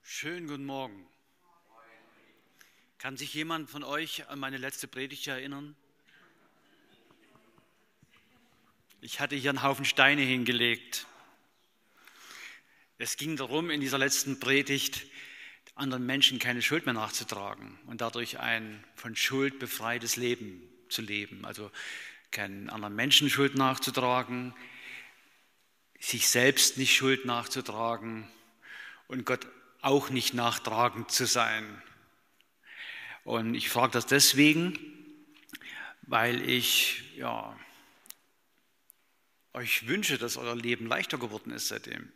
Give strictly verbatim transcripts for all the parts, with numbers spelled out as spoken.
Schönen guten Morgen. Kann sich jemand von euch an meine letzte Predigt erinnern? Ich hatte hier einen Haufen Steine hingelegt. Es ging darum, in dieser letzten Predigt anderen Menschen keine Schuld mehr nachzutragen und dadurch ein von Schuld befreites Leben zu leben. Also keinen anderen Menschen Schuld nachzutragen, sich selbst nicht Schuld nachzutragen und Gott auch nicht nachtragend zu sein. Und ich frage das deswegen, weil ich ja, euch wünsche, dass euer Leben leichter geworden ist seitdem.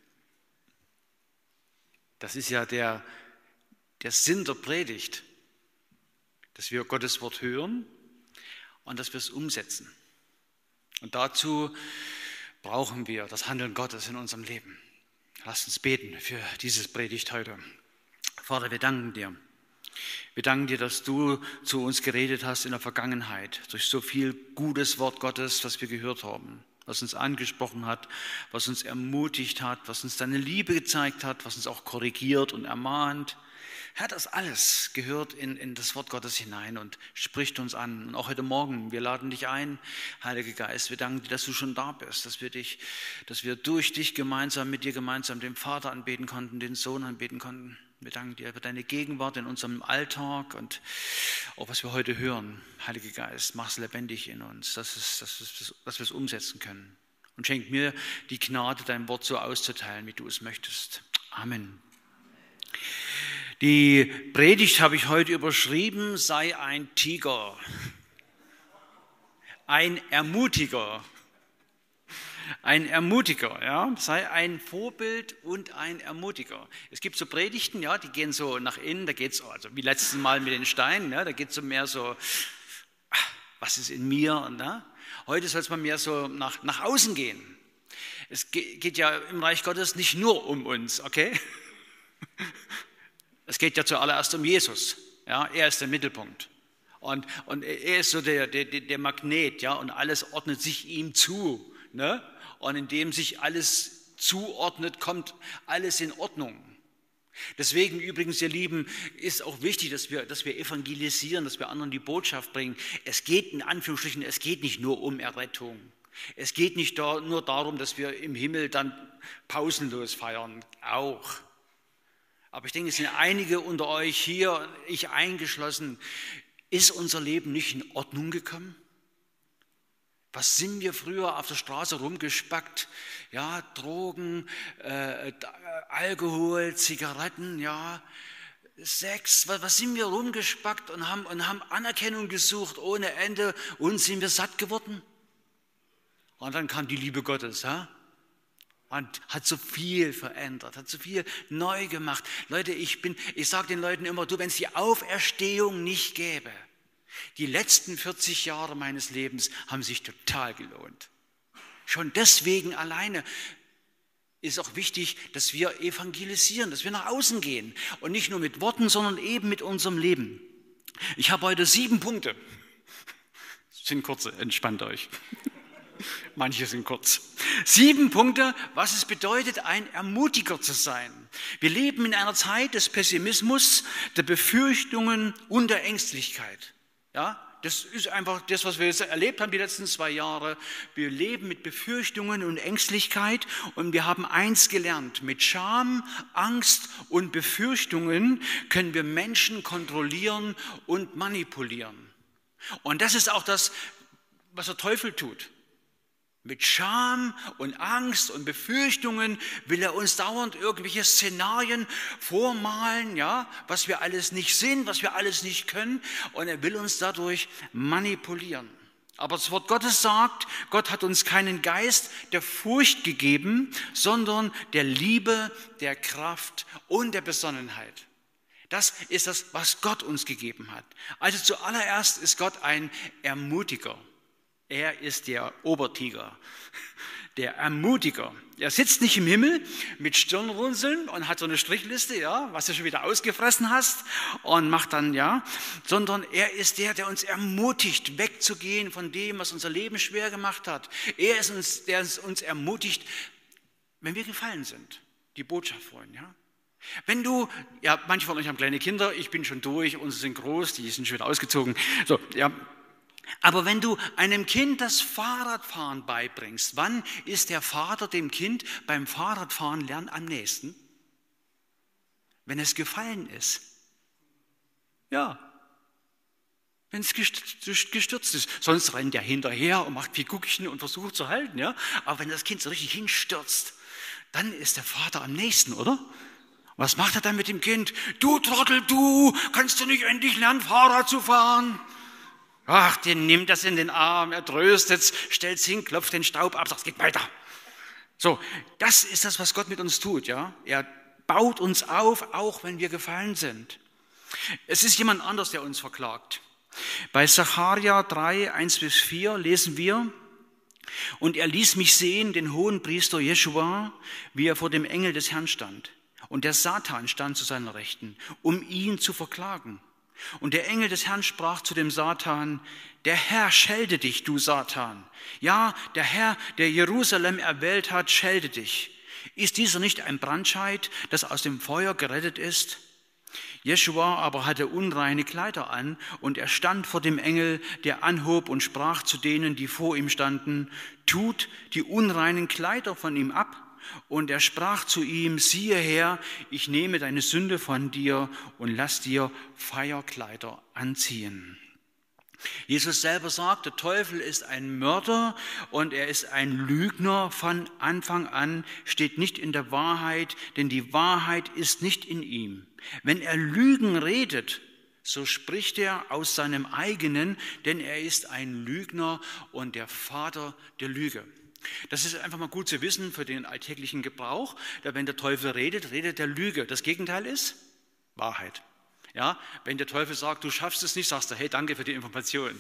Das ist ja der, der Sinn der Predigt, dass wir Gottes Wort hören und dass wir es umsetzen. Und dazu brauchen wir das Handeln Gottes in unserem Leben. Lasst uns beten für dieses Predigt heute. Vater, wir danken dir. Wir danken dir, dass du zu uns geredet hast in der Vergangenheit, durch so viel gutes Wort Gottes, was wir gehört haben, was uns angesprochen hat, was uns ermutigt hat, was uns deine Liebe gezeigt hat, was uns auch korrigiert und ermahnt. Herr, das alles gehört in, in das Wort Gottes hinein und spricht uns an. Und auch heute Morgen, wir laden dich ein, Heiliger Geist. Wir danken dir, dass du schon da bist, dass wir dich, dass wir durch dich gemeinsam, mit dir gemeinsam den Vater anbeten konnten, den Sohn anbeten konnten. Wir danken dir für deine Gegenwart in unserem Alltag und auch was wir heute hören. Heiliger Geist, mach es lebendig in uns, dass, es, dass, es, dass wir es umsetzen können. Und schenk mir die Gnade, dein Wort so auszuteilen, wie du es möchtest. Amen. Die Predigt habe ich heute überschrieben, sei ein Tiger, ein Ermutiger, ein Ermutiger, ja, sei ein Vorbild und ein Ermutiger. Es gibt so Predigten, ja, die gehen so nach innen, da geht es, also wie letztes Mal mit den Steinen, ja, da geht es so mehr so, was ist in mir, ne? Heute soll es mal mehr so nach, nach außen gehen. Es geht ja im Reich Gottes nicht nur um uns, okay? Es geht ja zuallererst um Jesus. Ja, er ist der Mittelpunkt. Und, und er ist so der, der, der Magnet, ja, und alles ordnet sich ihm zu. Ne? Und indem sich alles zuordnet, kommt alles in Ordnung. Deswegen übrigens, ihr Lieben, ist auch wichtig, dass wir, dass wir evangelisieren, dass wir anderen die Botschaft bringen. Es geht in Anführungsstrichen, es geht nicht nur um Errettung. Es geht nicht da, nur darum, dass wir im Himmel dann pausenlos feiern, auch. Aber ich denke, es sind einige unter euch hier, ich eingeschlossen, ist unser Leben nicht in Ordnung gekommen? Was sind wir früher auf der Straße rumgespackt? Ja, Drogen, äh, Alkohol, Zigaretten, ja, Sex. Was, was sind wir rumgespackt und haben, und haben Anerkennung gesucht ohne Ende und sind wir satt geworden? Und dann kam die Liebe Gottes, ja? Und hat so viel verändert, hat so viel neu gemacht. Leute, ich bin, ich sage den Leuten immer, du, wenn es die Auferstehung nicht gäbe, die letzten vierzig Jahre meines Lebens haben sich total gelohnt. Schon deswegen alleine ist auch wichtig, dass wir evangelisieren, dass wir nach außen gehen. Und nicht nur mit Worten, sondern eben mit unserem Leben. Ich habe heute sieben Punkte. Das sind kurze, entspannt euch. Manche sind kurz. Sieben Punkte, was es bedeutet, ein Ermutiger zu sein. Wir leben in einer Zeit des Pessimismus, der Befürchtungen und der Ängstlichkeit. Ja, das ist einfach das, was wir jetzt erlebt haben die letzten zwei Jahre. Wir leben mit Befürchtungen und Ängstlichkeit und wir haben eins gelernt. Mit Scham, Angst und Befürchtungen können wir Menschen kontrollieren und manipulieren. Und das ist auch das, was der Teufel tut. Mit Scham und Angst und Befürchtungen will er uns dauernd irgendwelche Szenarien vormalen, ja, was wir alles nicht sind, was wir alles nicht können, und er will uns dadurch manipulieren. Aber das Wort Gottes sagt, Gott hat uns keinen Geist der Furcht gegeben, sondern der Liebe, der Kraft und der Besonnenheit. Das ist das, was Gott uns gegeben hat. Also zuallererst ist Gott ein Ermutiger. Er ist der Obertiger, der Ermutiger. Er sitzt nicht im Himmel mit Stirnrunzeln und hat so eine Strichliste, ja, was du schon wieder ausgefressen hast und macht dann, ja, sondern er ist der, der uns ermutigt, wegzugehen von dem, was unser Leben schwer gemacht hat. Er ist uns, der uns ermutigt, wenn wir gefallen sind, die Botschaft wollen, ja. Wenn du, ja, manche von euch haben kleine Kinder, ich bin schon durch, unsere sind groß, die sind schon wieder ausgezogen. So, ja. Aber wenn du einem Kind das Fahrradfahren beibringst, wann ist der Vater dem Kind beim Fahrradfahren lernen am nächsten? Wenn es gefallen ist. Ja. Wenn es gestürzt ist. Sonst rennt er hinterher und macht Figuckchen und versucht zu halten. Ja? Aber wenn das Kind so richtig hinstürzt, dann ist der Vater am nächsten, oder? Was macht er dann mit dem Kind? Du Trottel, du, kannst du nicht endlich lernen, Fahrrad zu fahren? Ach, den nimmt das in den Arm, er tröstet es, stellt es hin, klopft den Staub ab, sagt, es geht weiter. So, das ist das, was Gott mit uns tut. Ja? Er baut uns auf, auch wenn wir gefallen sind. Es ist jemand anders, der uns verklagt. Bei Sacharja drei, eins bis vier lesen wir, und er ließ mich sehen, den Hohenpriester Jeschua, wie er vor dem Engel des Herrn stand. Und der Satan stand zu seiner Rechten, um ihn zu verklagen. Und der Engel des Herrn sprach zu dem Satan, der Herr schelde dich, du Satan. Ja, der Herr, der Jerusalem erwählt hat, schelde dich. Ist dieser nicht ein Brandscheit, das aus dem Feuer gerettet ist? Jeschua aber hatte unreine Kleider an, und er stand vor dem Engel, der anhob und sprach zu denen, die vor ihm standen, tut die unreinen Kleider von ihm ab. Und er sprach zu ihm, siehe her, ich nehme deine Sünde von dir und lass dir Feierkleider anziehen. Jesus selber sagt, der Teufel ist ein Mörder und er ist ein Lügner von Anfang an, steht nicht in der Wahrheit, denn die Wahrheit ist nicht in ihm. Wenn er Lügen redet, so spricht er aus seinem eigenen, denn er ist ein Lügner und der Vater der Lüge. Das ist einfach mal gut zu wissen für den alltäglichen Gebrauch. Wenn der Teufel redet, redet er Lüge. Das Gegenteil ist Wahrheit. Ja, wenn der Teufel sagt, du schaffst es nicht, sagst du, hey, danke für die Information.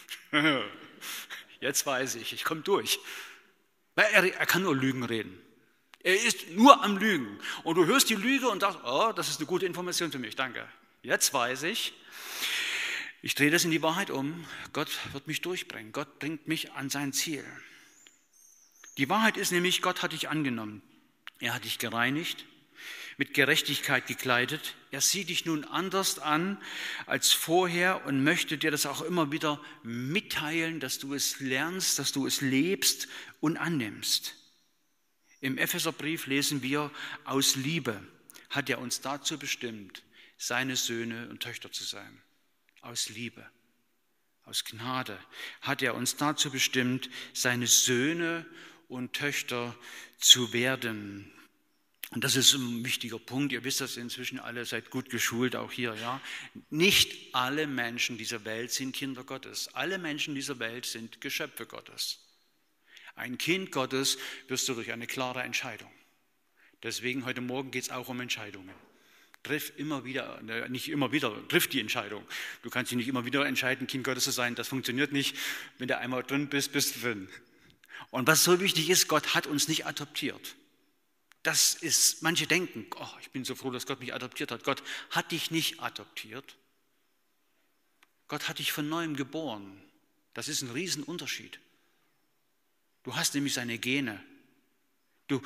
Jetzt weiß ich, ich komme durch. Weil er, er kann nur Lügen reden. Er ist nur am Lügen. Und du hörst die Lüge und sagst, oh, das ist eine gute Information für mich, danke. Jetzt weiß ich, ich drehe das in die Wahrheit um. Gott wird mich durchbringen. Gott bringt mich an sein Ziel. Die Wahrheit ist nämlich, Gott hat dich angenommen. Er hat dich gereinigt, mit Gerechtigkeit gekleidet. Er sieht dich nun anders an als vorher und möchte dir das auch immer wieder mitteilen, dass du es lernst, dass du es lebst und annimmst. Im Epheserbrief lesen wir, aus Liebe hat er uns dazu bestimmt, seine Söhne und Töchter zu sein. Aus Liebe, aus Gnade hat er uns dazu bestimmt, seine Söhne und Töchter zu werden. Und das ist ein wichtiger Punkt. Ihr wisst das inzwischen alle, seid gut geschult, auch hier. Ja. Nicht alle Menschen dieser Welt sind Kinder Gottes. Alle Menschen dieser Welt sind Geschöpfe Gottes. Ein Kind Gottes wirst du durch eine klare Entscheidung. Deswegen heute Morgen geht es auch um Entscheidungen. Triff immer wieder, nicht immer wieder, triff die Entscheidung. Du kannst dich nicht immer wieder entscheiden, Kind Gottes zu sein. Das funktioniert nicht. Wenn du einmal drin bist, bist du drin. Und was so wichtig ist, Gott hat uns nicht adoptiert. Das ist, manche denken, oh, ich bin so froh, dass Gott mich adoptiert hat. Gott hat dich nicht adoptiert. Gott hat dich von neuem geboren. Das ist ein Riesenunterschied. Du hast nämlich seine Gene. Du,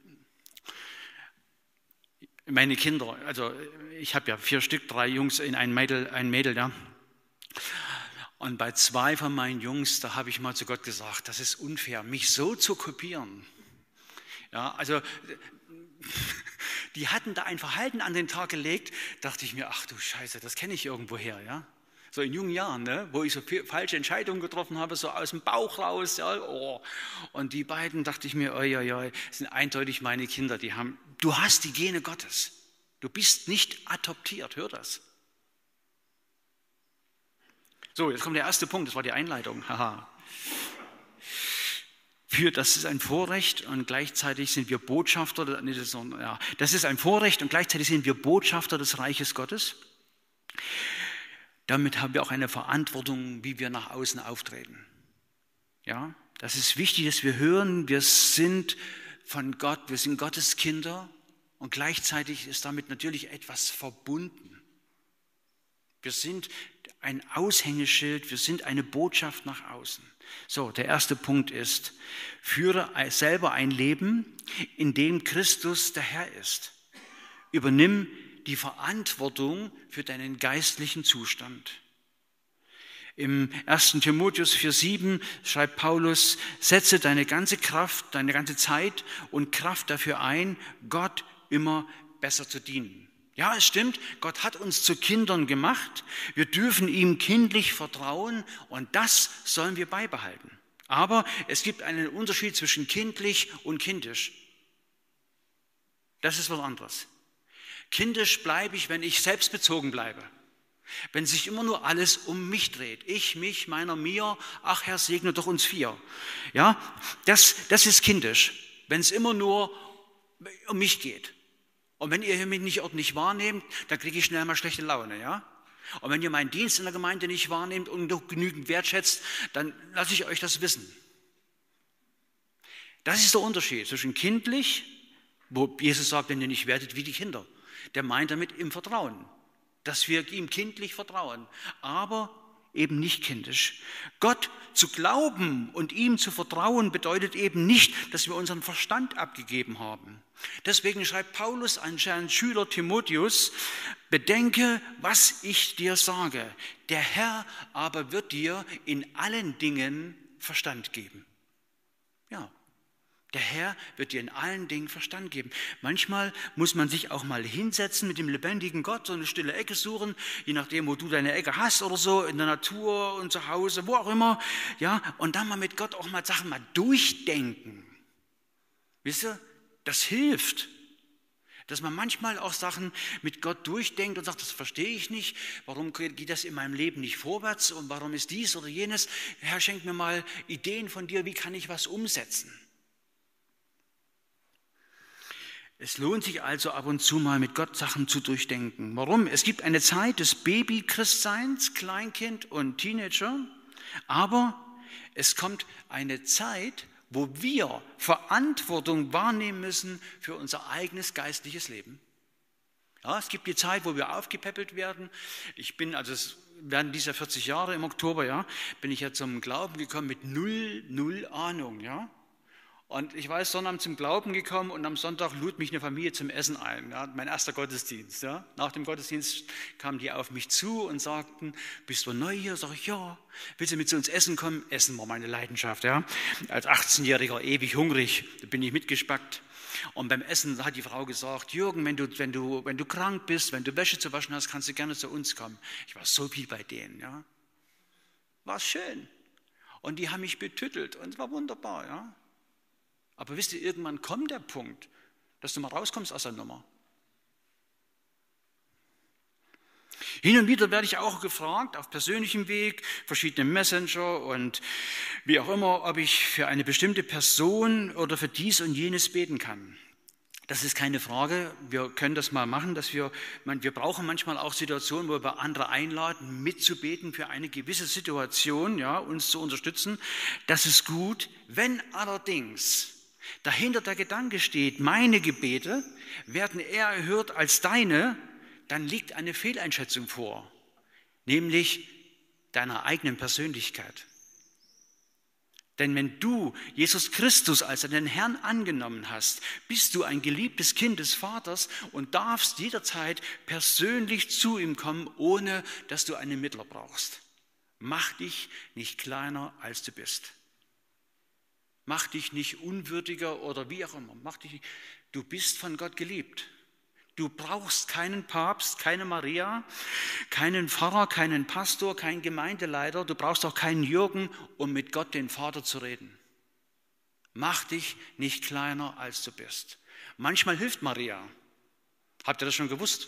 meine Kinder, also ich habe ja vier Stück, drei Jungs in ein Mädel, ein Mädel, ja. Und bei zwei von meinen Jungs, da habe ich mal zu Gott gesagt, das ist unfair, mich so zu kopieren. Ja, also die hatten da ein Verhalten an den Tag gelegt, dachte ich mir, ach du Scheiße, das kenne ich irgendwoher, ja. So in jungen Jahren, ne, wo ich so viel, falsche Entscheidungen getroffen habe, so aus dem Bauch raus, ja, oh. Und die beiden, dachte ich mir, oi, oi, oi, sind eindeutig meine Kinder, die haben, du hast die Gene Gottes. Du bist nicht adoptiert, hör das. So, jetzt kommt der erste Punkt, das war die Einleitung. Haha. Für, das ist ein Vorrecht und gleichzeitig sind wir Botschafter, nee, das, ist, ja, das ist ein Vorrecht und gleichzeitig sind wir Botschafter des Reiches Gottes. Damit haben wir auch eine Verantwortung, wie wir nach außen auftreten. Ja, das ist wichtig, dass wir hören, wir sind von Gott, wir sind Gottes Kinder und gleichzeitig ist damit natürlich etwas verbunden. Wir sind ein Aushängeschild, wir sind eine Botschaft nach außen. So, der erste Punkt ist, führe selber ein Leben, in dem Christus der Herr ist. übernimm die Verantwortung für deinen geistlichen Zustand. Im ersten Timotheus vier sieben schreibt Paulus, setze deine ganze Kraft, deine ganze Zeit und Kraft dafür ein, Gott immer besser zu dienen. Ja, es stimmt, Gott hat uns zu Kindern gemacht. Wir dürfen ihm kindlich vertrauen und das sollen wir beibehalten. Aber es gibt einen Unterschied zwischen kindlich und kindisch. Das ist was anderes. Kindisch bleibe ich, wenn ich selbstbezogen bleibe. Wenn sich immer nur alles um mich dreht. Ich, mich, meiner, mir, ach Herr, segne doch uns vier. Ja, das, das ist kindisch, wenn es immer nur um mich geht. Und wenn ihr mich nicht ordentlich wahrnehmt, dann kriege ich schnell mal schlechte Laune. Ja? Und wenn ihr meinen Dienst in der Gemeinde nicht wahrnehmt und noch genügend wertschätzt, dann lasse ich euch das wissen. Das ist der Unterschied zwischen kindlich, wo Jesus sagt, wenn ihr nicht werdet wie die Kinder. Der meint damit im Vertrauen. Dass wir ihm kindlich vertrauen, aber eben nicht kindisch. Gott zu glauben und ihm zu vertrauen bedeutet eben nicht, dass wir unseren Verstand abgegeben haben. Deswegen schreibt Paulus an seinen Schüler Timotheus, bedenke, was ich dir sage. Der Herr aber wird dir in allen Dingen Verstand geben. Ja. Der Herr wird dir in allen Dingen Verstand geben. Manchmal muss man sich auch mal hinsetzen mit dem lebendigen Gott, so eine stille Ecke suchen, je nachdem, wo du deine Ecke hast oder so, in der Natur und zu Hause, wo auch immer. Ja, und dann mal mit Gott auch mal Sachen mal durchdenken. Wisst ihr, das hilft. Dass man manchmal auch Sachen mit Gott durchdenkt und sagt, das verstehe ich nicht, warum geht das in meinem Leben nicht vorwärts und warum ist dies oder jenes. Herr, schenk mir mal Ideen von dir, wie kann ich was umsetzen. Es lohnt sich also ab und zu mal mit Gott Sachen zu durchdenken. Warum? Es gibt eine Zeit des Baby-Christseins, Kleinkind und Teenager, aber es kommt eine Zeit, wo wir Verantwortung wahrnehmen müssen für unser eigenes geistliches Leben. Ja, es gibt die Zeit, wo wir aufgepäppelt werden. Ich bin, also es werden dieser vierzig Jahre im Oktober, ja, bin ich ja zum Glauben gekommen mit null, null Ahnung, ja. Und ich war Sonnabend zum Glauben gekommen und am Sonntag lud mich eine Familie zum Essen ein. Ja, mein erster Gottesdienst. Ja. Nach dem Gottesdienst kamen die auf mich zu und sagten, bist du neu hier? Sag ich, ja. Willst du mit zu uns essen kommen? Essen war meine Leidenschaft. Ja. Als achtzehnjähriger ewig hungrig, da bin ich mitgespackt. Und beim Essen hat die Frau gesagt, Jürgen, wenn du, wenn du, wenn du krank bist, wenn du Wäsche zu waschen hast, kannst du gerne zu uns kommen. Ich war so viel bei denen. Ja. War schön. Und die haben mich betüttelt und es war wunderbar. Ja. Aber wisst ihr, irgendwann kommt der Punkt, dass du mal rauskommst aus der Nummer. Hin und wieder werde ich auch gefragt, auf persönlichem Weg, verschiedene Messenger und wie auch immer, ob ich für eine bestimmte Person oder für dies und jenes beten kann. Das ist keine Frage, wir können das mal machen, dass wir, wir brauchen manchmal auch Situationen, wo wir andere einladen, mitzubeten für eine gewisse Situation, ja, uns zu unterstützen. Das ist gut, wenn allerdings dahinter der Gedanke steht, meine Gebete werden eher erhört als deine, dann liegt eine Fehleinschätzung vor, nämlich deiner eigenen Persönlichkeit. Denn wenn du Jesus Christus als deinen Herrn angenommen hast, bist du ein geliebtes Kind des Vaters und darfst jederzeit persönlich zu ihm kommen, ohne dass du einen Mittler brauchst. Mach dich nicht kleiner, als du bist. Mach dich nicht unwürdiger oder wie auch immer. Mach dich nicht. Du bist von Gott geliebt. Du brauchst keinen Papst, keine Maria, keinen Pfarrer, keinen Pastor, keinen Gemeindeleiter. Du brauchst auch keinen Jürgen, um mit Gott, den Vater, zu reden. Mach dich nicht kleiner, als du bist. Manchmal hilft Maria. Habt ihr das schon gewusst?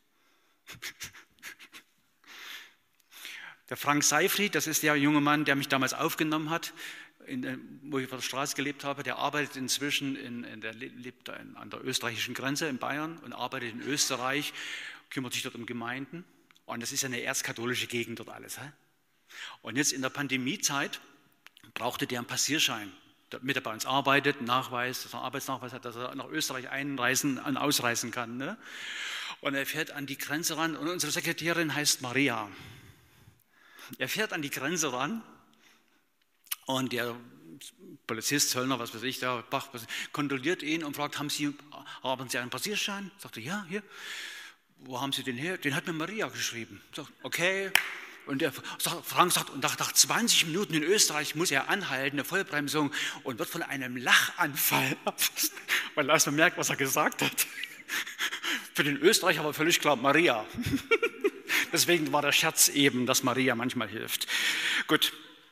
Der Frank Seifried, das ist der junge Mann, der mich damals aufgenommen hat, In, wo ich auf der Straße gelebt habe, der arbeitet inzwischen, in, in, der lebt in, an der österreichischen Grenze in Bayern und arbeitet in Österreich, kümmert sich dort um Gemeinden. Und das ist ja eine erzkatholische Gegend dort alles. He? Und jetzt in der Pandemiezeit brauchte der einen Passierschein, damit er bei uns arbeitet, einen Nachweis, dass er einen Arbeitsnachweis hat, dass er nach Österreich einreisen und ausreisen kann. Ne? Und er fährt an die Grenze ran und unsere Sekretärin heißt Maria. Er fährt an die Grenze ran. Und der Polizist, Zöllner, was weiß ich, der kontrolliert ihn und fragt, haben Sie, haben Sie einen Passierschein? Sagt er, ja, hier. Wo haben Sie den her? Den hat mir Maria geschrieben. Sagt, okay. Und der Frank sagt, und nach, nach zwanzig Minuten in Österreich muss er anhalten, eine Vollbremsung, und wird von einem Lachanfall erfasst, weil er erst mal merkt, was er gesagt hat. Für den Österreicher war völlig klar, Maria. Deswegen war der Scherz eben, dass Maria manchmal hilft. Gut.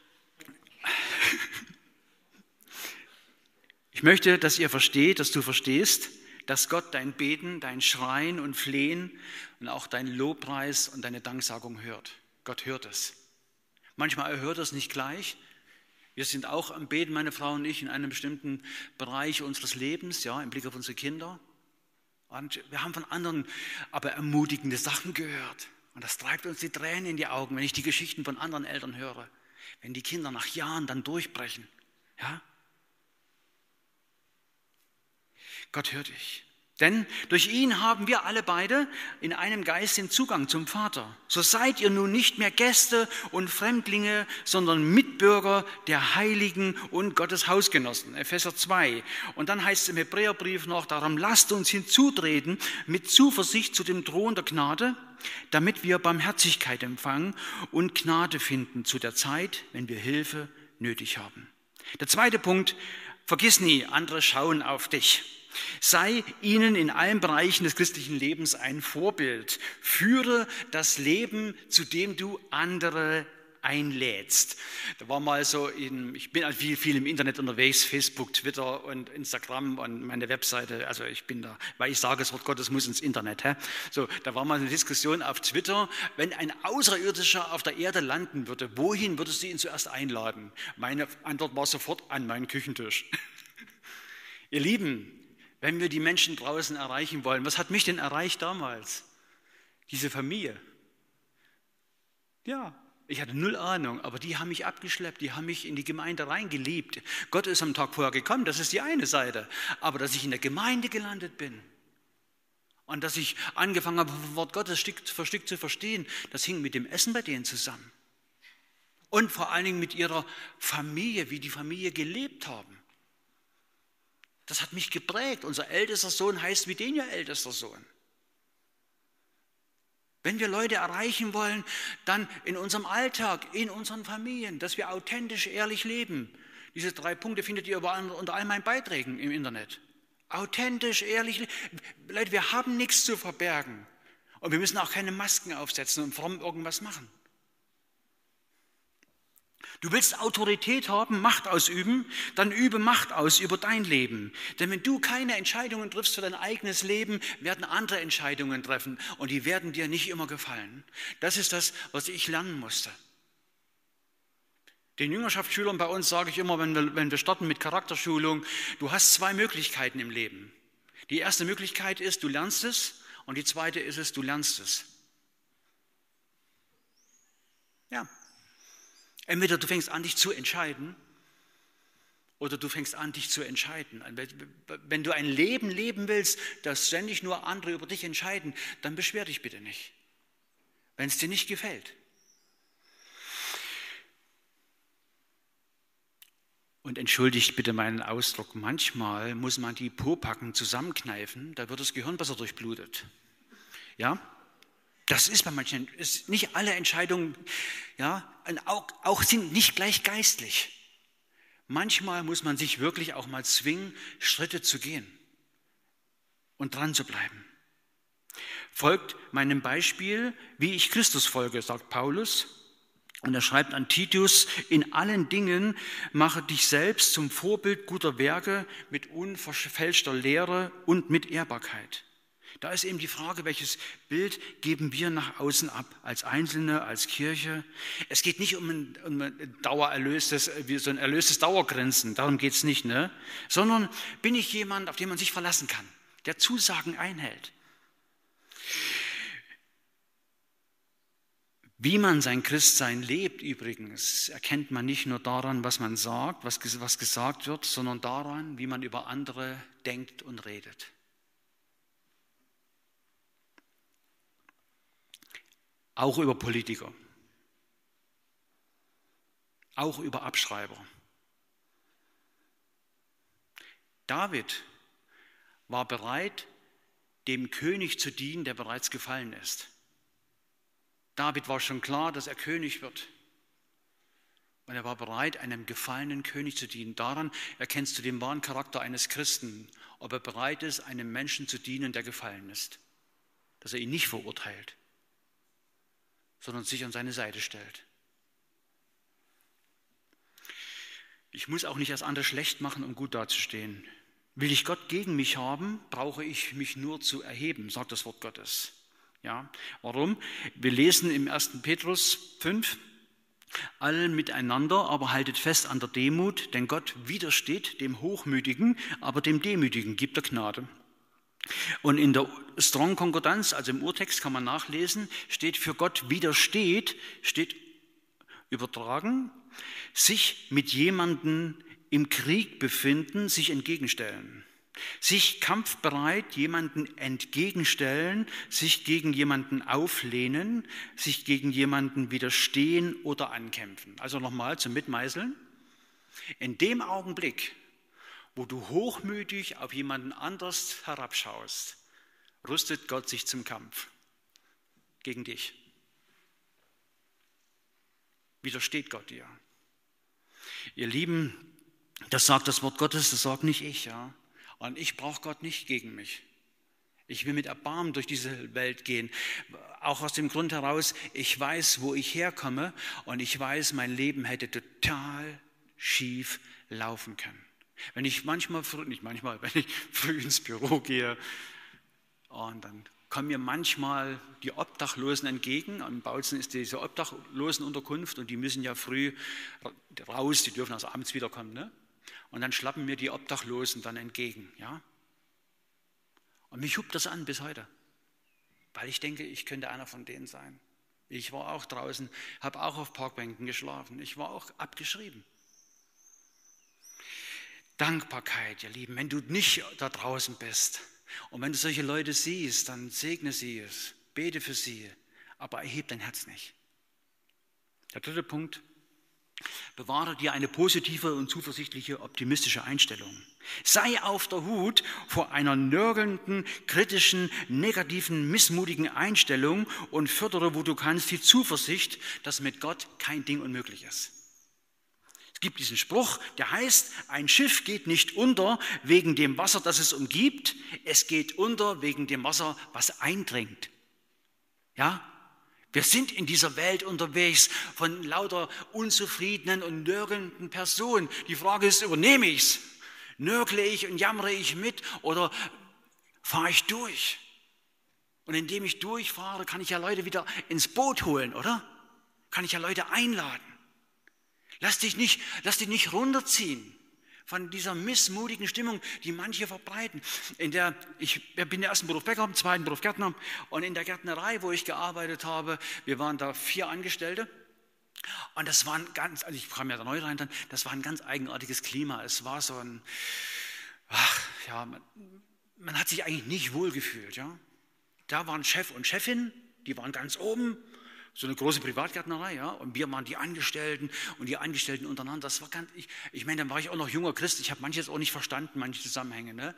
Ich möchte, dass ihr versteht, dass du verstehst, dass Gott dein Beten, dein Schreien und Flehen und auch dein Lobpreis und deine Danksagung hört. Gott hört es. Manchmal hört er es nicht gleich. Wir sind auch am Beten, meine Frau und ich, in einem bestimmten Bereich unseres Lebens, ja, im Blick auf unsere Kinder. Und wir haben von anderen aber ermutigende Sachen gehört. Und das treibt uns die Tränen in die Augen, wenn ich die Geschichten von anderen Eltern höre. Wenn die Kinder nach Jahren dann durchbrechen. Ja? Gott hört dich. Denn durch ihn haben wir alle beide in einem Geist den Zugang zum Vater. So seid ihr nun nicht mehr Gäste und Fremdlinge, sondern Mitbürger der Heiligen und Gottes Hausgenossen. Epheser zwei. Und dann heißt es im Hebräerbrief noch, darum lasst uns hinzutreten mit Zuversicht zu dem Thron der Gnade, damit wir Barmherzigkeit empfangen und Gnade finden zu der Zeit, wenn wir Hilfe nötig haben. Der zweite Punkt, vergiss nie, andere schauen auf dich. Sei ihnen in allen Bereichen des christlichen Lebens ein Vorbild. Führe das Leben, zu dem du andere einlädst. Da war mal so, in, ich bin halt viel, viel im Internet unterwegs, Facebook, Twitter und Instagram und meine Webseite, also ich bin da, weil ich sage, das Wort Gottes muss ins Internet. Hä? So, da war mal eine Diskussion auf Twitter, wenn ein Außerirdischer auf der Erde landen würde, wohin würdest du ihn zuerst einladen? Meine Antwort war sofort an meinen Küchentisch. Ihr Lieben, wenn wir die Menschen draußen erreichen wollen, was hat mich denn erreicht damals? Diese Familie. Ja, ich hatte null Ahnung, aber die haben mich abgeschleppt, die haben mich in die Gemeinde reingeliebt. Gott ist am Tag vorher gekommen, das ist die eine Seite. Aber dass ich in der Gemeinde gelandet bin und dass ich angefangen habe, das Wort Gottes Stück für Stück zu verstehen, das hing mit dem Essen bei denen zusammen. Und vor allen Dingen mit ihrer Familie, wie die Familie gelebt haben. Das hat mich geprägt. Unser ältester Sohn heißt wie den ihr ältester Sohn. Wenn wir Leute erreichen wollen, dann in unserem Alltag, in unseren Familien, dass wir authentisch, ehrlich leben. Diese drei Punkte findet ihr unter all meinen Beiträgen im Internet. Authentisch, ehrlich leben. Leute, wir haben nichts zu verbergen. Und wir müssen auch keine Masken aufsetzen und fromm irgendwas machen. Du willst Autorität haben, Macht ausüben, dann übe Macht aus über dein Leben. Denn wenn du keine Entscheidungen triffst für dein eigenes Leben, werden andere Entscheidungen treffen und die werden dir nicht immer gefallen. Das ist das, was ich lernen musste. Den Jüngerschaftsschülern bei uns sage ich immer, wenn wir, wenn wir starten mit Charakterschulung, du hast zwei Möglichkeiten im Leben. Die erste Möglichkeit ist, du lernst es, und die zweite ist es, du lernst es. Ja. Entweder du fängst an, dich zu entscheiden, oder du fängst an, dich zu entscheiden. Wenn du ein Leben leben willst, das ständig nur andere über dich entscheiden, dann beschwer dich bitte nicht, wenn es dir nicht gefällt. Und entschuldigt bitte meinen Ausdruck, manchmal muss man die Popacken zusammenkneifen, da wird das Gehirn besser durchblutet. Ja? Das ist bei manchen, ist nicht alle Entscheidungen, ja, auch, auch sind nicht gleich geistlich. Manchmal muss man sich wirklich auch mal zwingen, Schritte zu gehen und dran zu bleiben. Folgt meinem Beispiel, wie ich Christus folge, sagt Paulus. Und er schreibt an Titus, in allen Dingen mache dich selbst zum Vorbild guter Werke mit unverfälschter Lehre und mit Ehrbarkeit. Da ist eben die Frage, welches Bild geben wir nach außen ab, als Einzelne, als Kirche. Es geht nicht um ein, um ein dauererlöstes, wie so ein erlöstes Dauergrenzen, darum geht es nicht, ne? Sondern bin ich jemand, auf den man sich verlassen kann, der Zusagen einhält. Wie man sein Christsein lebt übrigens, erkennt man nicht nur daran, was man sagt, was, was gesagt wird, sondern daran, wie man über andere denkt und redet. Auch über Politiker, auch über Abschreiber, David war bereit, dem König zu dienen, der bereits gefallen ist. David war schon klar, dass er König wird. Und er war bereit, einem gefallenen König zu dienen. Daran erkennst du den wahren Charakter eines Christen, ob er bereit ist, einem Menschen zu dienen, der gefallen ist. Dass er ihn nicht verurteilt, sondern sich an seine Seite stellt. Ich muss auch nicht erst andere schlecht machen, um gut dazustehen. Will ich Gott gegen mich haben, brauche ich mich nur zu erheben, sagt das Wort Gottes. Ja, warum? Wir lesen im ersten Petrus fünf, allen miteinander, aber haltet fest an der Demut, denn Gott widersteht dem Hochmütigen, aber dem Demütigen gibt er Gnade. Und in der Strong Konkordanz, also im Urtext kann man nachlesen, steht für Gott widersteht, steht übertragen, sich mit jemandem im Krieg befinden, sich entgegenstellen. Sich kampfbereit jemanden entgegenstellen, sich gegen jemanden auflehnen, sich gegen jemanden widerstehen oder ankämpfen. Also nochmal zum Mitmeißeln. In dem Augenblick, wo du hochmütig auf jemanden anders herabschaust, rüstet Gott sich zum Kampf gegen dich. Widersteht Gott dir. Ihr Lieben, das sagt das Wort Gottes, das sagt nicht ich, ja. Und ich brauche Gott nicht gegen mich. Ich will mit Erbarmen durch diese Welt gehen. Auch aus dem Grund heraus, ich weiß, wo ich herkomme und ich weiß, mein Leben hätte total schief laufen können. Wenn ich manchmal, früh, nicht manchmal, wenn ich früh ins Büro gehe und dann kommen mir manchmal die Obdachlosen entgegen. Am Bautzen ist diese Obdachlosenunterkunft und die müssen ja früh raus, die dürfen also abends wiederkommen, ne? Und dann schlappen mir die Obdachlosen dann entgegen. Ja? Und mich hupt das an bis heute, weil ich denke, ich könnte einer von denen sein. Ich war auch draußen, habe auch auf Parkbänken geschlafen. Ich war auch abgeschrieben. Dankbarkeit, ihr Lieben, wenn du nicht da draußen bist und wenn du solche Leute siehst, dann segne sie es, bete für sie, aber erhebe dein Herz nicht. Der dritte Punkt. Bewahre dir eine positive und zuversichtliche, optimistische Einstellung. Sei auf der Hut vor einer nörgelnden, kritischen, negativen, missmutigen Einstellung und fördere, wo du kannst, die Zuversicht, dass mit Gott kein Ding unmöglich ist. Es gibt diesen Spruch, der heißt, ein Schiff geht nicht unter wegen dem Wasser, das es umgibt, es geht unter wegen dem Wasser, was eindringt. Ja? Wir sind in dieser Welt unterwegs von lauter unzufriedenen und nörgelnden Personen. Die Frage ist, übernehme ich es? Nörgle ich und jammere ich mit oder fahre ich durch? Und indem ich durchfahre, kann ich ja Leute wieder ins Boot holen, oder? Kann ich ja Leute einladen. Lass dich nicht, lass dich nicht runterziehen von dieser missmutigen Stimmung, die manche verbreiten. In der, ich bin der ersten Beruf Bäcker, im zweiten Beruf Gärtner und in der Gärtnerei, wo ich gearbeitet habe, wir waren da vier Angestellte und das war ein ganz, also ich kam ja da neu rein dann, das war ein ganz eigenartiges Klima. Es war so ein, ach ja, man, man hat sich eigentlich nicht wohl gefühlt, ja. Da waren Chef und Chefin, die waren ganz oben. So eine große Privatgärtnerei, ja, und wir waren die Angestellten und die Angestellten untereinander. Das war ganz, ich, ich meine, dann war ich auch noch junger Christ, ich habe manches auch nicht verstanden, manche Zusammenhänge. Ne?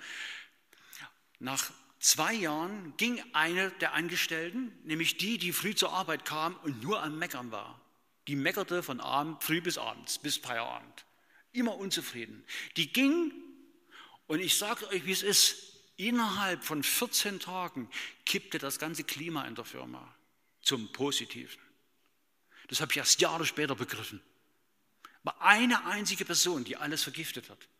Nach zwei Jahren ging eine der Angestellten, nämlich die, die früh zur Arbeit kam und nur am Meckern war. Die meckerte von Abend, früh bis abends, bis Feierabend. Immer unzufrieden. Die ging, und ich sage euch, wie es ist, innerhalb von vierzehn Tagen kippte das ganze Klima in der Firma zum Positiven. Das habe ich erst Jahre später begriffen. War eine einzige Person, die alles vergiftet hat.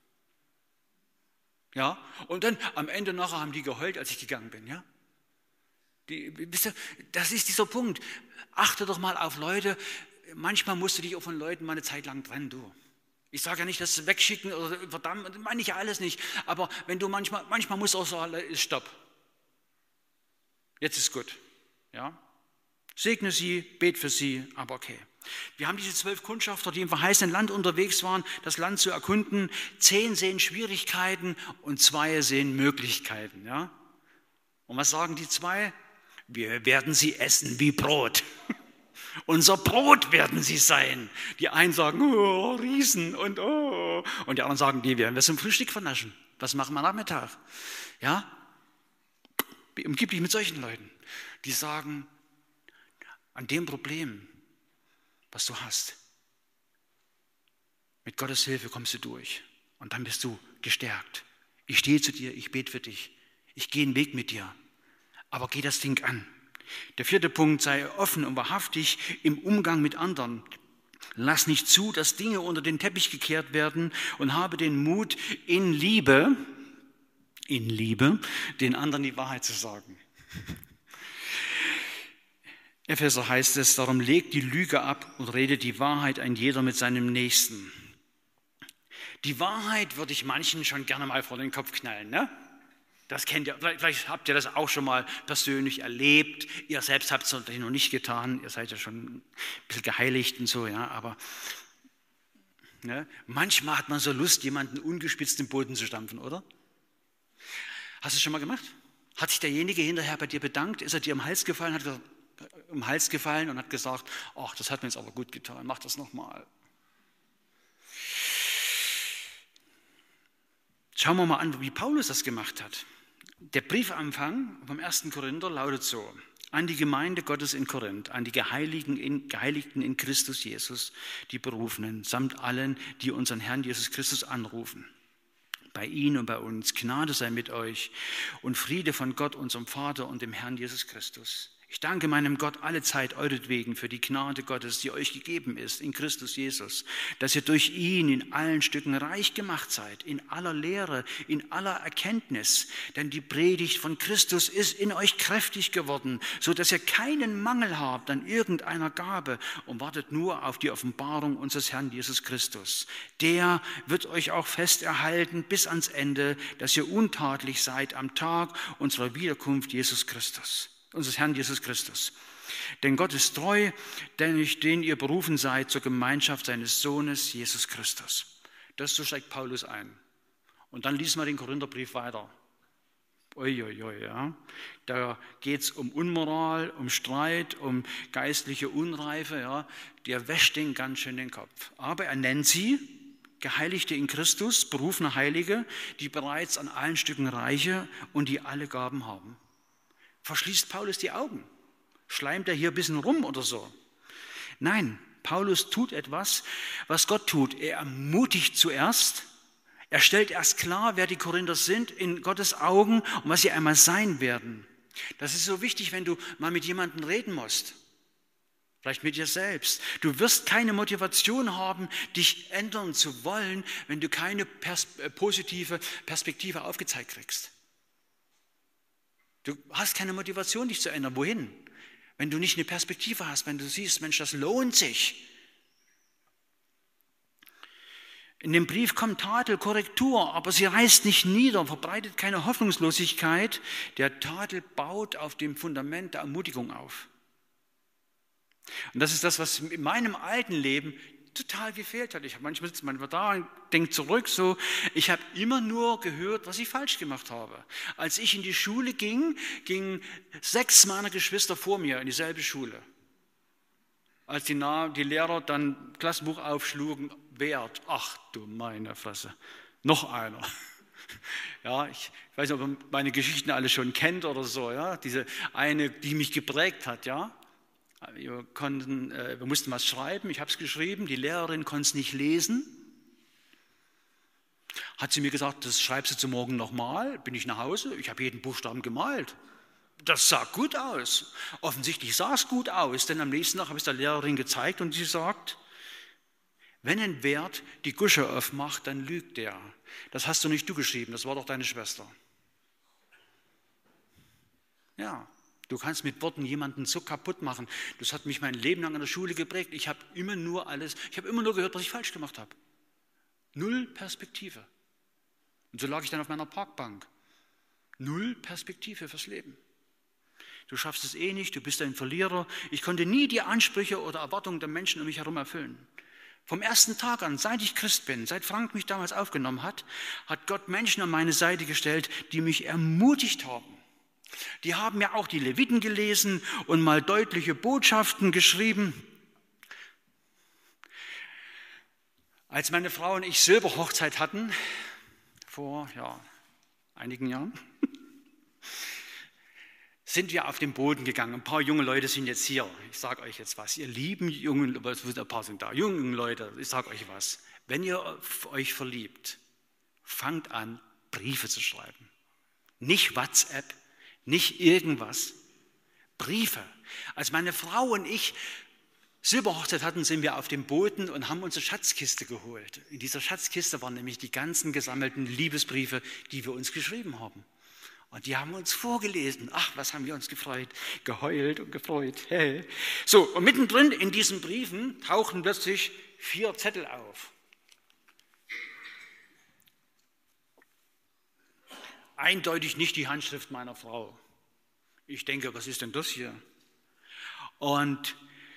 Ja, und dann am Ende nachher haben die geheult, als ich gegangen bin. Ja, die, wisst ihr, das ist dieser Punkt. Achte doch mal auf Leute. Manchmal musst du dich auch von Leuten mal eine Zeit lang trennen, du. Ich sage ja nicht, dass sie wegschicken oder verdammt, das meine ich ja alles nicht. Aber wenn du manchmal, manchmal musst du auch sagen, stopp. Jetzt ist gut. Ja. Segne sie, bet für sie, aber okay. Wir haben diese zwölf Kundschafter, die im verheißenen Land unterwegs waren, das Land zu erkunden. Zehn sehen Schwierigkeiten und zwei sehen Möglichkeiten. Ja? Und was sagen die zwei? Wir werden sie essen wie Brot. Unser Brot werden sie sein. Die einen sagen, oh, Riesen und oh. Und die anderen sagen, die werden wir zum Frühstück vernaschen. Was machen wir am Nachmittag? Ja? Umgib dich mit solchen Leuten, die sagen, an dem Problem, was du hast, mit Gottes Hilfe kommst du durch. Und dann bist du gestärkt. Ich stehe zu dir, ich bete für dich. Ich gehe einen Weg mit dir. Aber geh das Ding an. Der vierte Punkt, sei offen und wahrhaftig im Umgang mit anderen. Lass nicht zu, dass Dinge unter den Teppich gekehrt werden und habe den Mut, in Liebe, in Liebe, den anderen die Wahrheit zu sagen. Epheser heißt es, darum legt die Lüge ab und redet die Wahrheit ein jeder mit seinem Nächsten. Die Wahrheit würde ich manchen schon gerne mal vor den Kopf knallen, ne? Das kennt ihr, vielleicht habt ihr das auch schon mal persönlich erlebt. Ihr selbst habt es natürlich noch nicht getan, ihr seid ja schon ein bisschen geheiligt und so, ja, aber ne? Manchmal hat man so Lust, jemanden ungespitzt im Boden zu stampfen, oder? Hast du es schon mal gemacht? Hat sich derjenige hinterher bei dir bedankt? Ist er dir am Hals gefallen, hat gesagt, um Hals gefallen und hat gesagt, ach, das hat mir jetzt aber gut getan, mach das nochmal. Schauen wir mal an, wie Paulus das gemacht hat. Der Briefanfang vom ersten Korinther lautet so: An die Gemeinde Gottes in Korinth, an die Geheiligten in, Geheiligten in Christus Jesus, die Berufenen, samt allen, die unseren Herrn Jesus Christus anrufen. Bei ihnen und bei uns, Gnade sei mit euch und Friede von Gott, unserem Vater und dem Herrn Jesus Christus. Ich danke meinem Gott alle Zeit euretwegen für die Gnade Gottes, die euch gegeben ist in Christus Jesus, dass ihr durch ihn in allen Stücken reich gemacht seid, in aller Lehre, in aller Erkenntnis. Denn die Predigt von Christus ist in euch kräftig geworden, so dass ihr keinen Mangel habt an irgendeiner Gabe und wartet nur auf die Offenbarung unseres Herrn Jesus Christus. Der wird euch auch fest erhalten bis ans Ende, dass ihr untadelig seid am Tag unserer Wiederkunft Jesus Christus. Unseres Herrn Jesus Christus. Denn Gott ist treu, durch den ihr berufen seid zur Gemeinschaft seines Sohnes Jesus Christus. Das so steigt Paulus ein. Und dann liest man den Korintherbrief weiter. Uiuiui, ja. Da geht es um Unmoral, um Streit, um geistliche Unreife. Ja. Der wäscht den ganz schön den Kopf. Aber er nennt sie Geheiligte in Christus, berufene Heilige, die bereits an allen Stücken reiche und die alle Gaben haben. Verschließt Paulus die Augen? Schleimt er hier ein bisschen rum oder so? Nein, Paulus tut etwas, was Gott tut. Er ermutigt zuerst, er stellt erst klar, wer die Korinther sind in Gottes Augen und was sie einmal sein werden. Das ist so wichtig, wenn du mal mit jemandem reden musst. Vielleicht mit dir selbst. Du wirst keine Motivation haben, dich ändern zu wollen, wenn du keine pers- positive Perspektive aufgezeigt kriegst. Du hast keine Motivation, dich zu ändern. Wohin? Wenn du nicht eine Perspektive hast, wenn du siehst, Mensch, das lohnt sich. In dem Brief kommt Tadel, Korrektur, aber sie reißt nicht nieder, verbreitet keine Hoffnungslosigkeit. Der Tadel baut auf dem Fundament der Ermutigung auf. Und das ist das, was in meinem alten Leben total gefehlt hat. Ich habe manchmal sitzt man da und denkt zurück, so, ich habe immer nur gehört, was ich falsch gemacht habe. Als ich in die Schule ging, gingen sechs meiner Geschwister vor mir in dieselbe Schule. Als die, die Lehrer dann Klassenbuch aufschlugen, Wert, ach du meine Fresse, noch einer. Ja, ich weiß nicht, ob ihr meine Geschichten alle schon kennt oder so, ja, diese eine, die mich geprägt hat, ja. Wir, konnten, wir mussten was schreiben, ich habe es geschrieben, die Lehrerin konnte es nicht lesen. Hat sie mir gesagt, das schreibst du zu morgen nochmal, bin ich nach Hause, ich habe jeden Buchstaben gemalt. Das sah gut aus. Offensichtlich sah es gut aus, denn am nächsten Tag habe ich es der Lehrerin gezeigt und sie sagt, wenn ein Wert die Gusche aufmacht, dann lügt der. Das hast du nicht du geschrieben, das war doch deine Schwester. Ja. Du kannst mit Worten jemanden so kaputt machen. Das hat mich mein Leben lang in der Schule geprägt. Ich habe immer nur alles, ich habe immer nur gehört, was ich falsch gemacht habe. Null Perspektive. Und so lag ich dann auf meiner Parkbank. Null Perspektive fürs Leben. Du schaffst es eh nicht, du bist ein Verlierer. Ich konnte nie die Ansprüche oder Erwartungen der Menschen um mich herum erfüllen. Vom ersten Tag an, seit ich Christ bin, seit Frank mich damals aufgenommen hat, hat Gott Menschen an meine Seite gestellt, die mich ermutigt haben. Die haben ja auch die Leviten gelesen und mal deutliche Botschaften geschrieben. Als meine Frau und ich Silberhochzeit hatten, vor ja, einigen Jahren, sind wir auf den Boden gegangen. Ein paar junge Leute sind jetzt hier. Ich sage euch jetzt was. Ihr lieben jungen, ein paar sind da, jungen Leute, ich sage euch was. Wenn ihr euch verliebt, fangt an, Briefe zu schreiben. Nicht WhatsApp, nicht irgendwas. Briefe. Als meine Frau und ich Silberhochzeit hatten, sind wir auf dem Boden und haben unsere Schatzkiste geholt. In dieser Schatzkiste waren nämlich die ganzen gesammelten Liebesbriefe, die wir uns geschrieben haben. Und die haben uns vorgelesen. Ach, was haben wir uns gefreut, geheult und gefreut. Hey. So, und mittendrin in diesen Briefen tauchen plötzlich vier Zettel auf. Eindeutig nicht die Handschrift meiner Frau. Ich denke, was ist denn das hier? Und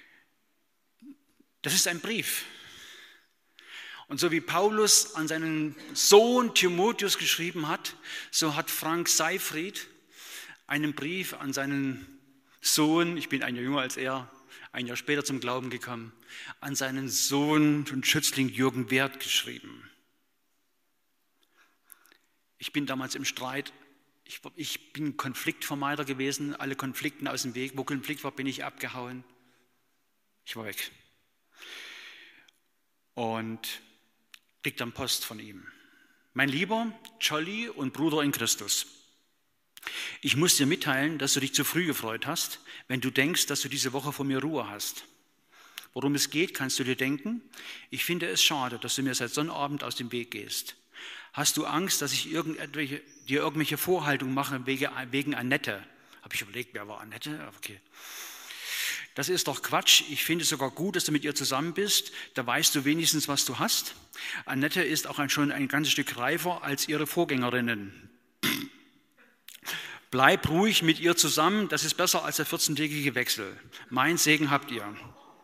das ist ein Brief. Und so wie Paulus an seinen Sohn Timotheus geschrieben hat, so hat Frank Seyfried einen Brief an seinen Sohn, ich bin ein Jahr jünger als er, ein Jahr später zum Glauben gekommen, an seinen Sohn und Schützling Jürgen Werth geschrieben. Ich bin damals im Streit, ich, ich bin Konfliktvermeider gewesen, alle Konflikten aus dem Weg. Wo Konflikt war, bin ich abgehauen. Ich war weg. Und krieg dann Post von ihm. Mein lieber Jolly und Bruder in Christus, ich muss dir mitteilen, dass du dich zu früh gefreut hast, wenn du denkst, dass du diese Woche von mir Ruhe hast. Worum es geht, kannst du dir denken. Ich finde es schade, dass du mir seit Sonnabend aus dem Weg gehst. Hast du Angst, dass ich irgendwelche, dir irgendwelche Vorhaltungen mache wegen Annette? Habe ich überlegt, wer war Annette? Okay. Das ist doch Quatsch. Ich finde es sogar gut, dass du mit ihr zusammen bist. Da weißt du wenigstens, was du hast. Annette ist auch schon ein ganzes Stück reifer als ihre Vorgängerinnen. Bleib ruhig mit ihr zusammen. Das ist besser als der vierzehntägige Wechsel. Mein Segen habt ihr.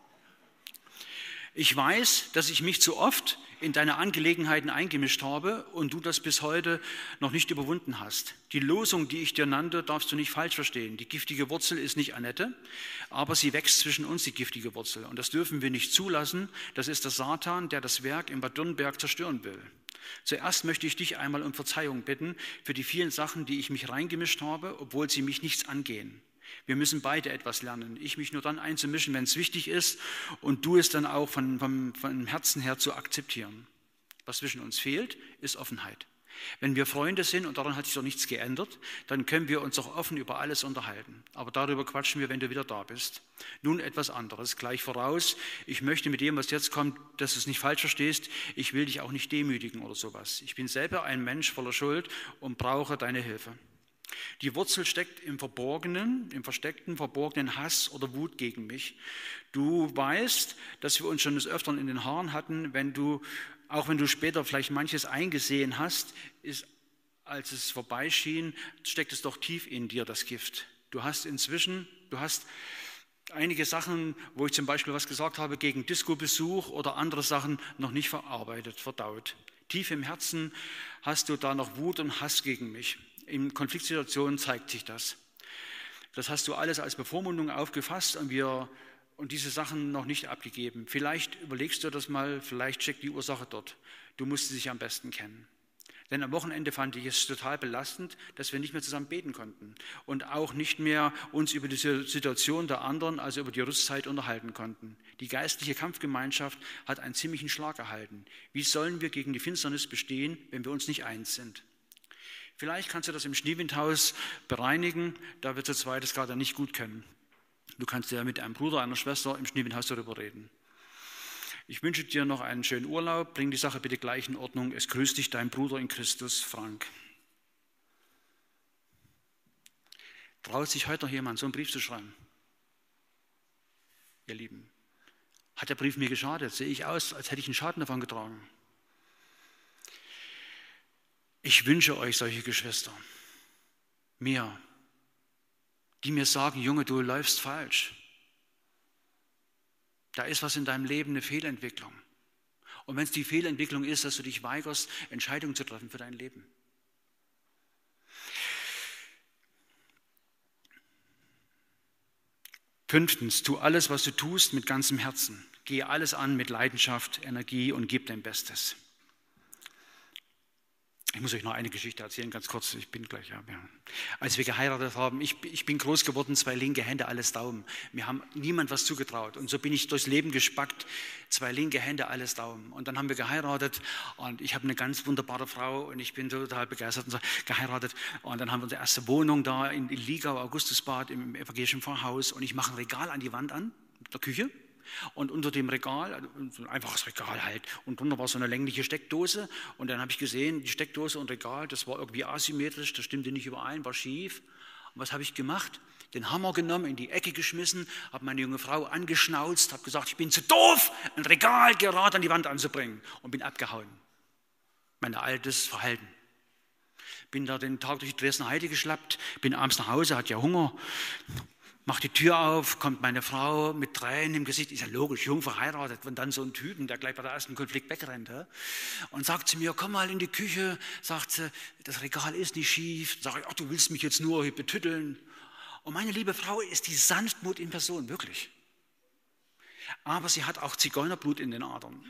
Ich weiß, dass ich mich zu oft in deine Angelegenheiten eingemischt habe und du das bis heute noch nicht überwunden hast. Die Losung, die ich dir nannte, darfst du nicht falsch verstehen. Die giftige Wurzel ist nicht Annette, aber sie wächst zwischen uns, die giftige Wurzel. Und das dürfen wir nicht zulassen. Das ist der Satan, der das Werk in Bad Dürnberg zerstören will. Zuerst möchte ich dich einmal um Verzeihung bitten für die vielen Sachen, die ich mich reingemischt habe, obwohl sie mich nichts angehen. Wir müssen beide etwas lernen. Ich mich nur dann einzumischen, wenn es wichtig ist, und du es dann auch von, von, von Herzen her zu akzeptieren. Was zwischen uns fehlt, ist Offenheit. Wenn wir Freunde sind und daran hat sich doch nichts geändert, dann können wir uns auch offen über alles unterhalten. Aber darüber quatschen wir, wenn du wieder da bist. Nun etwas anderes, gleich voraus. Ich möchte mit dem, was jetzt kommt, dass du es nicht falsch verstehst, ich will dich auch nicht demütigen oder sowas. Ich bin selber ein Mensch voller Schuld und brauche deine Hilfe. Die Wurzel steckt im Verborgenen, im versteckten, verborgenen Hass oder Wut gegen mich. Du weißt, dass wir uns schon des Öfteren in den Haaren hatten, wenn du, auch wenn du später vielleicht manches eingesehen hast, ist, als es vorbeischien, steckt es doch tief in dir, das Gift. Du hast inzwischen, du hast einige Sachen, wo ich zum Beispiel was gesagt habe, gegen Disco-Besuch oder andere Sachen noch nicht verarbeitet, verdaut. Tief im Herzen hast du da noch Wut und Hass gegen mich. In Konfliktsituationen zeigt sich das. Das hast du alles als Bevormundung aufgefasst und, wir, und diese Sachen noch nicht abgegeben. Vielleicht überlegst du das mal, vielleicht steckt die Ursache dort. Du musst sie sich am besten kennen. Denn am Wochenende fand ich es total belastend, dass wir nicht mehr zusammen beten konnten und auch nicht mehr uns über die Situation der anderen, also über die Rüstzeit, unterhalten konnten. Die geistliche Kampfgemeinschaft hat einen ziemlichen Schlag erhalten. Wie sollen wir gegen die Finsternis bestehen, wenn wir uns nicht eins sind? Vielleicht kannst du das im Schneewindhaus bereinigen, da wir zu zweit das gerade nicht gut können. Du kannst ja mit einem Bruder, einer Schwester im Schneewindhaus darüber reden. Ich wünsche dir noch einen schönen Urlaub, bring die Sache bitte gleich in Ordnung. Es grüßt dich dein Bruder in Christus, Frank. Traut sich heute noch jemand, so einen Brief zu schreiben? Ihr Lieben, hat der Brief mir geschadet? Sehe ich aus, als hätte ich einen Schaden davon getragen? Ich wünsche euch solche Geschwister, mir, die mir sagen, Junge, du läufst falsch. Da ist was in deinem Leben, eine Fehlentwicklung. Und wenn es die Fehlentwicklung ist, dass du dich weigerst, Entscheidungen zu treffen für dein Leben. Fünftens, tu alles, was du tust, mit ganzem Herzen. Gehe alles an mit Leidenschaft, Energie und gib dein Bestes. Ich muss euch noch eine Geschichte erzählen, ganz kurz, ich bin gleich, ja. Als wir geheiratet haben, ich, ich bin groß geworden, zwei linke Hände, alles Daumen. Mir haben niemand was zugetraut und so bin ich durchs Leben gespackt, zwei linke Hände, alles Daumen. Und dann haben wir geheiratet und ich habe eine ganz wunderbare Frau und ich bin total begeistert und so geheiratet. Und dann haben wir unsere erste Wohnung da in, in Liegau, Augustusbad, im evangelischen Pfarrhaus und ich mache ein Regal an die Wand an, in der Küche. Und unter dem Regal, so ein einfaches Regal halt, und drunter war so eine längliche Steckdose. Und dann habe ich gesehen, die Steckdose und Regal, das war irgendwie asymmetrisch, das stimmte nicht überein, war schief. Und was habe ich gemacht? Den Hammer genommen, in die Ecke geschmissen, habe meine junge Frau angeschnauzt, habe gesagt, ich bin zu doof, ein Regal gerade an die Wand anzubringen. Und bin abgehauen. Mein altes Verhalten. Bin da den Tag durch die Dresdner Heide geschlappt, bin abends nach Hause, hatte ja Hunger. Macht die Tür auf, kommt meine Frau mit Tränen im Gesicht, ist ja logisch, jung verheiratet, und dann so ein Typen, der gleich bei der ersten Konflikt wegrennt. Ja? Und sagt zu mir, komm mal in die Küche, sagt sie, das Regal ist nicht schief. Sag ich, ach, du willst mich jetzt nur hier betütteln. Und meine liebe Frau ist die Sanftmut in Person, wirklich. Aber sie hat auch Zigeunerblut in den Adern.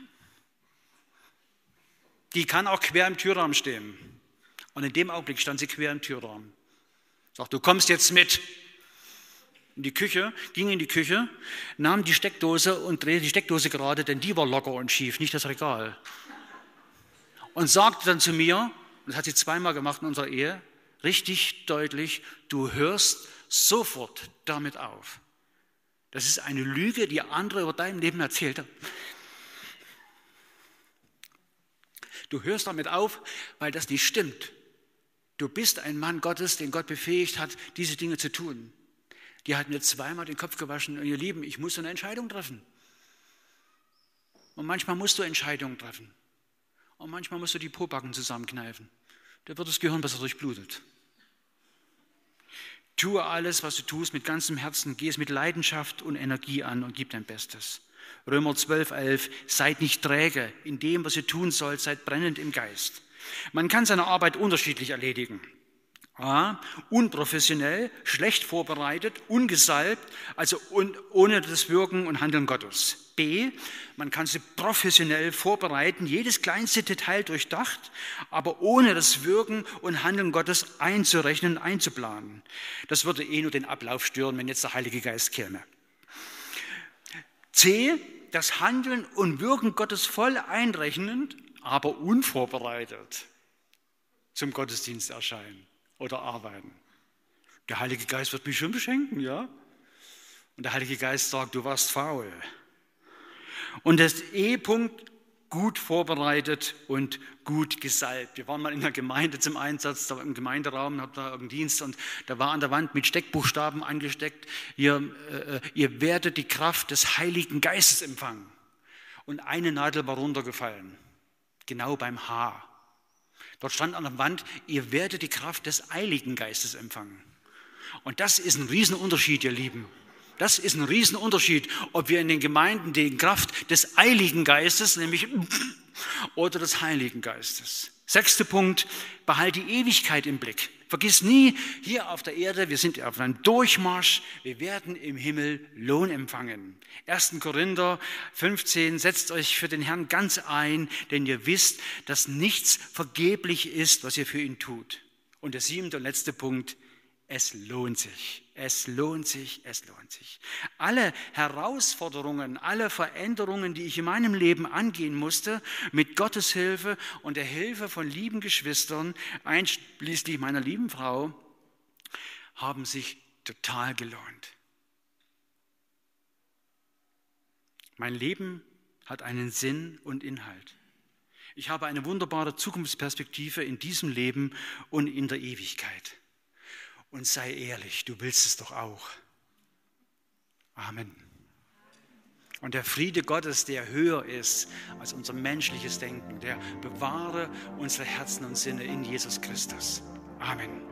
Die kann auch quer im Türrahmen stehen. Und in dem Augenblick stand sie quer im Türrahmen. Sagt, du kommst jetzt mit. In die Küche, ging in die Küche, nahm die Steckdose und drehte die Steckdose gerade, denn die war locker und schief, nicht das Regal. Und sagte dann zu mir, und das hat sie zweimal gemacht in unserer Ehe, richtig deutlich, du hörst sofort damit auf. Das ist eine Lüge, die andere über dein Leben erzählt haben. Du hörst damit auf, weil das nicht stimmt. Du bist ein Mann Gottes, den Gott befähigt hat, diese Dinge zu tun. Die hat mir zweimal den Kopf gewaschen und ihr Lieben, ich muss eine Entscheidung treffen. Und manchmal musst du Entscheidungen treffen. Und manchmal musst du die Pobacken zusammenkneifen. Da wird das Gehirn besser durchblutet. Tue alles, was du tust, mit ganzem Herzen, geh es mit Leidenschaft und Energie an und gib dein Bestes. Römer zwölf, elf, seid nicht träge in dem, was ihr tun sollt, seid brennend im Geist. Man kann seine Arbeit unterschiedlich erledigen. A, unprofessionell, schlecht vorbereitet, ungesalbt, also un, ohne das Wirken und Handeln Gottes. B, man kann sie professionell vorbereiten, jedes kleinste Detail durchdacht, aber ohne das Wirken und Handeln Gottes einzurechnen, einzuplanen. Das würde eh nur den Ablauf stören, wenn jetzt der Heilige Geist käme. C, das Handeln und Wirken Gottes voll einrechnend, aber unvorbereitet zum Gottesdienst erscheinen. Oder arbeiten. Der Heilige Geist wird mich schon beschenken, ja? Und der Heilige Geist sagt, du warst faul. Und das E-Punkt, gut vorbereitet und gut gesalbt. Wir waren mal in der Gemeinde zum Einsatz, da im Gemeinderaum, habt da irgendeinen Dienst und da war an der Wand mit Steckbuchstaben angesteckt, ihr, äh, ihr werdet die Kraft des Heiligen Geistes empfangen. Und eine Nadel war runtergefallen, genau beim H. Dort stand an der Wand, ihr werdet die Kraft des Heiligen Geistes empfangen. Und das ist ein Riesenunterschied, ihr Lieben. Das ist ein Riesenunterschied, ob wir in den Gemeinden die Kraft des Heiligen Geistes, nämlich oder des Heiligen Geistes. Sechster Punkt, behalte die Ewigkeit im Blick. Vergiss nie, hier auf der Erde, wir sind auf einem Durchmarsch, wir werden im Himmel Lohn empfangen. erster Korinther fünfzehn, setzt euch für den Herrn ganz ein, denn ihr wisst, dass nichts vergeblich ist, was ihr für ihn tut. Und der siebte und letzte Punkt, es lohnt sich, es lohnt sich, es lohnt sich. Alle Herausforderungen, alle Veränderungen, die ich in meinem Leben angehen musste, mit Gottes Hilfe und der Hilfe von lieben Geschwistern, einschließlich meiner lieben Frau, haben sich total gelohnt. Mein Leben hat einen Sinn und Inhalt. Ich habe eine wunderbare Zukunftsperspektive in diesem Leben und in der Ewigkeit. Und sei ehrlich, du willst es doch auch. Amen. Und der Friede Gottes, der höher ist als unser menschliches Denken, der bewahre unsere Herzen und Sinne in Jesus Christus. Amen.